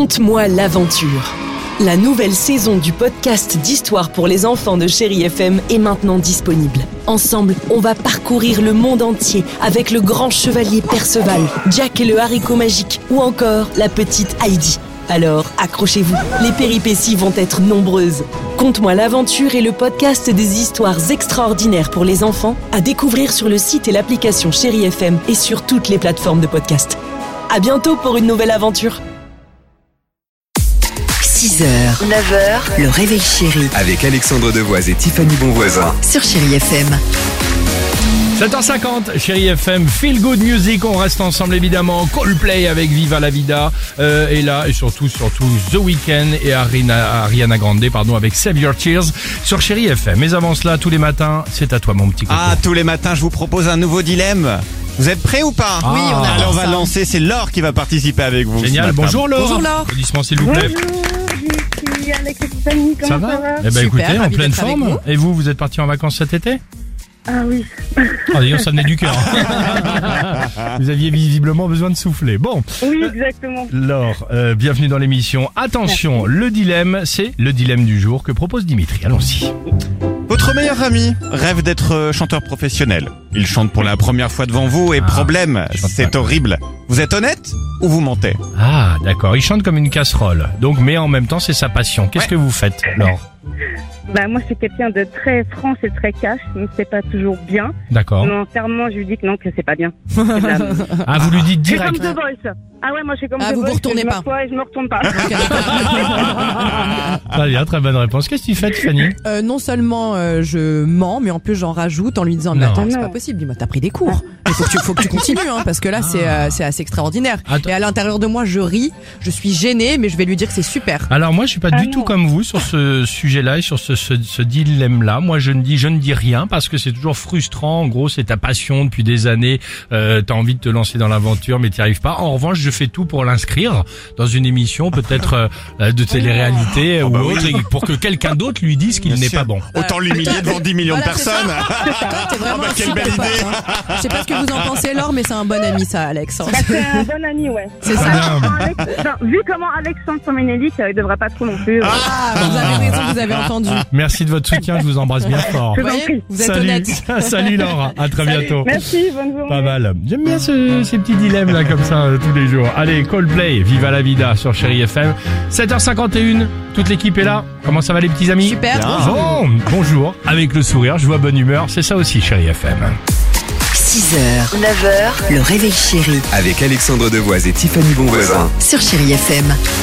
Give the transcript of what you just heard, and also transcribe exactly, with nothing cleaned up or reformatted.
Conte-moi l'aventure. La nouvelle saison du podcast d'histoire pour les enfants de Chérie F M est maintenant disponible. Ensemble, on va parcourir le monde entier avec le grand chevalier Perceval, Jack et le haricot magique ou encore la petite Heidi. Alors, accrochez-vous, les péripéties vont être nombreuses. Conte-moi l'aventure est le podcast des histoires extraordinaires pour les enfants à découvrir sur le site et l'application Chérie F M et sur toutes les plateformes de podcast. À bientôt pour une nouvelle aventure. six heures, neuf heures, le réveil chéri. Avec Alexandre Devoise et Tiffany Bonvoisin. Sur Chérie F M. sept heures cinquante, Chérie F M, Feel Good Music, on reste ensemble évidemment, Coldplay avec Viva la Vida, euh, et là, et surtout, surtout The Weeknd et Ariana, Ariana Grande, pardon, avec Save Your Tears sur Chérie F M. Mais avant cela, tous les matins, c'est à toi mon petit coco. Ah, tous les matins, je vous propose un nouveau dilemme. Vous êtes prêts ou pas? Oui, on a Alors on va ça. lancer, c'est Laure qui va participer avec vous. Génial, bonjour Laure. Bonjour Laure. Applaudissements s'il vous plaît. Bonjour, je suis Alex et Tiffany, comment Ça ça va? va? Eh ben Super, écoutez, en ravi pleine d'être avec forme. vous. Et vous, vous êtes partis en vacances cet été? Ah oui. Ah d'ailleurs, ça venait du cœur. Vous aviez visiblement besoin de souffler. Bon, Oui, exactement. Laure, euh, bienvenue dans l'émission. Attention, le dilemme, c'est le dilemme du jour que propose Dimitri. Allons-y. Votre meilleur ami rêve d'être euh, chanteur professionnel. Il chante pour la première fois devant vous et Ah, problème, je chante c'est pas. horrible. Vous êtes honnête ou vous mentez? Ah, d'accord. Il chante comme une casserole. Donc, mais en même temps, c'est sa passion. Qu'est-ce Ouais. que vous faites, Laure? Bah moi, je suis quelqu'un de très franc et très cash, donc c'est pas toujours bien. D'accord. Non, clairement, je lui dis que non, que c'est pas bien. C'est de la- Ah, vous lui dites Je suis comme direct. The Voice. Ah ouais, moi, je suis comme Ah, The vous vous Voice. retournez je pas. m'assois et je me retourne pas. Très bien, très bonne réponse. Qu'est-ce que tu fais, Tiffany? Euh, non seulement euh, je mens, mais en plus j'en rajoute en lui disant mais Non. attends, c'est Non. pas possible, dis-moi t'as pris des cours. Il faut que tu, faut que tu continues, hein, parce que là c'est euh, c'est assez extraordinaire. Attends. Et à l'intérieur de moi je ris, je suis gênée, mais je vais lui dire que c'est super. Alors moi, je suis pas Ah du non. tout comme vous sur ce sujet-là et sur ce, ce, ce dilemme-là. Moi, je ne dis, je ne dis rien parce que c'est toujours frustrant. En gros, c'est ta passion depuis des années. Euh, t'as envie de te lancer dans l'aventure, mais t'y arrives pas. En revanche, je fais tout pour l'inscrire dans une émission, peut-être euh, de télé-réalité ou bah autre, oui. et pour que quelqu'un d'autre lui dise qu'il Bien n'est sûr. pas bon. Autant l'humilier devant dix millions Voilà, de c'est personnes. Toi, t'es vraiment Ah bah, un quelle super belle pote, idée. hein. Je sais pas ce que vous en pensez Laure, mais c'est un bon ami ça Alex. hein. Bah, c'est un bon ami, ouais. C'est Très ça. bien. Enfin, Alex- enfin, vu comment Alex chante son Ménélique, euh, il devrait pas trop non plus. euh. Ah, vous avez raison, vous avez entendu. Merci de votre soutien. Je vous embrasse bien fort. Je Vous vous en voyez, prie. vous êtes Salut, honnête. salut Laura. À très bientôt. Merci, bonne journée. Pas mal. J'aime bien ce- ces petits dilemmes là comme ça euh, tous les jours. Allez, Coldplay, Viva la Vida sur Chérie F M. sept heures cinquante et une, toute l'équipe est là. Comment ça va les petits amis? Super. Bon, bonjour, avec le sourire, je vois bonne humeur, c'est ça aussi Chérie F M. six heures, neuf heures, le réveil chéri. Avec Alexandre Devoise et Tiffany Bonvoisin. Sur Chérie F M.